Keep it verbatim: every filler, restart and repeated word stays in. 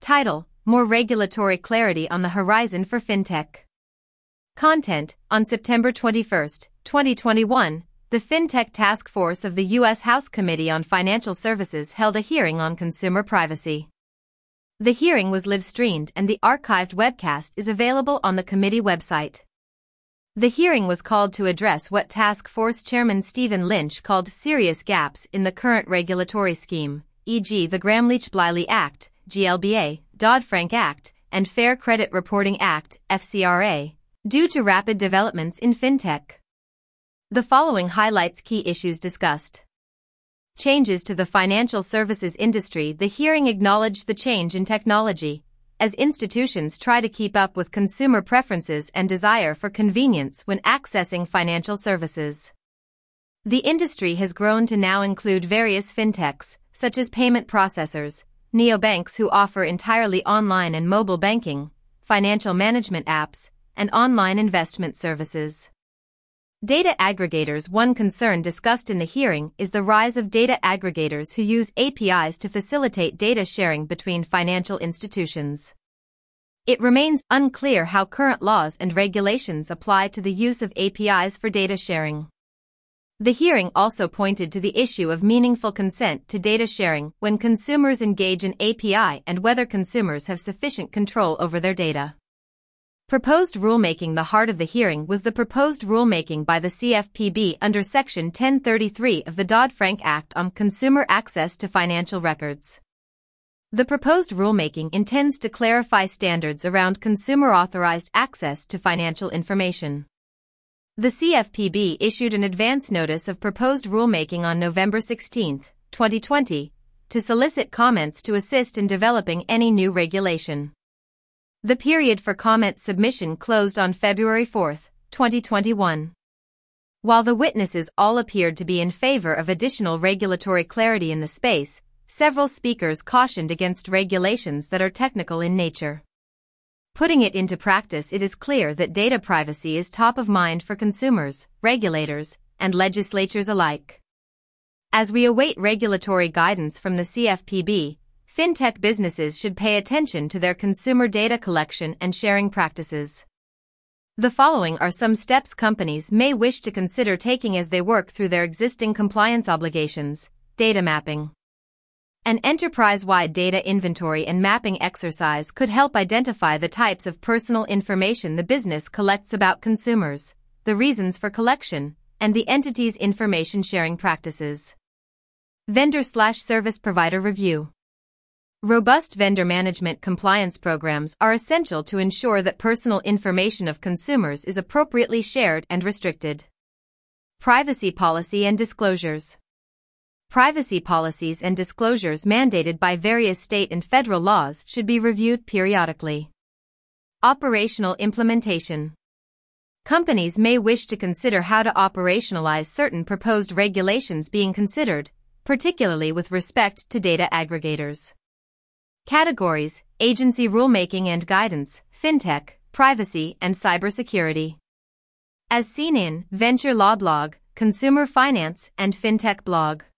Title: More regulatory clarity on the horizon for fintech. Content: On September twenty-first, twenty twenty-one, the Fintech Task Force of the U S House Committee on Financial Services held a hearing on consumer privacy. The hearing was live-streamed and the archived webcast is available on the committee website. The hearing was called to address what Task Force Chairman Stephen Lynch called serious gaps in the current regulatory scheme, for example the Gramm-Leach-Bliley Act, G L B A, Dodd-Frank Act, and Fair Credit Reporting Act, F C R A, due to rapid developments in fintech. The following highlights key issues discussed. Changes to the financial services industry. The hearing acknowledged the change in technology, as institutions try to keep up with consumer preferences and desire for convenience when accessing financial services. The industry has grown to now include various fintechs, such as payment processors, neobanks who offer entirely online and mobile banking, financial management apps, and online investment services. Data aggregators. One concern discussed in the hearing is the rise of data aggregators who use A P Is to facilitate data sharing between financial institutions. It remains unclear how current laws and regulations apply to the use of A P Is for data sharing. The hearing also pointed to the issue of meaningful consent to data sharing when consumers engage in A P I and whether consumers have sufficient control over their data. Proposed rulemaking. The heart of the hearing was the proposed rulemaking by the C F P B under Section ten thirty-three of the Dodd-Frank Act on consumer access to financial records. The proposed rulemaking intends to clarify standards around consumer-authorized access to financial information. The C F P B issued an advance notice of proposed rulemaking on November sixteenth, twenty twenty, to solicit comments to assist in developing any new regulation. The period for comment submission closed on February fourth, twenty twenty-one. While the witnesses all appeared to be in favor of additional regulatory clarity in the space, several speakers cautioned against regulations that are technical in nature. Putting it into practice, it is clear that data privacy is top of mind for consumers, regulators, and legislatures alike. As we await regulatory guidance from the C F P B, fintech businesses should pay attention to their consumer data collection and sharing practices. The following are some steps companies may wish to consider taking as they work through their existing compliance obligations. Data mapping. An enterprise-wide data inventory and mapping exercise could help identify the types of personal information the business collects about consumers, the reasons for collection, and the entity's information sharing practices. Vendor/service provider review. Robust vendor management compliance programs are essential to ensure that personal information of consumers is appropriately shared and restricted. Privacy policy and disclosures. Privacy policies and disclosures mandated by various state and federal laws should be reviewed periodically. Operational implementation. Companies may wish to consider how to operationalize certain proposed regulations being considered, particularly with respect to data aggregators. Categories: agency rulemaking and guidance, fintech, privacy, and cybersecurity. As seen in Venture Law Blog, Consumer Finance, and Fintech Blog.